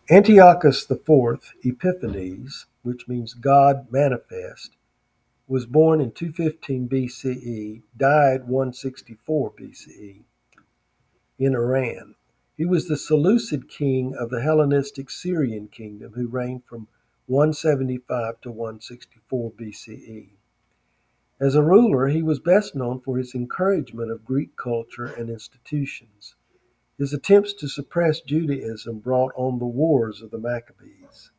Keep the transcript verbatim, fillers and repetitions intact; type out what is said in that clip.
Antiochus the Fourth Epiphanes, which means God manifest, was born in two fifteen B C E, died one sixty-four B C E in Iran. He was the Seleucid king of the Hellenistic Syrian kingdom who reigned from one seventy-five to one sixty-four B C E. As a ruler, he was best known for his encouragement of Greek culture and institutions. His attempts to suppress Judaism brought on the Wars of the Maccabees.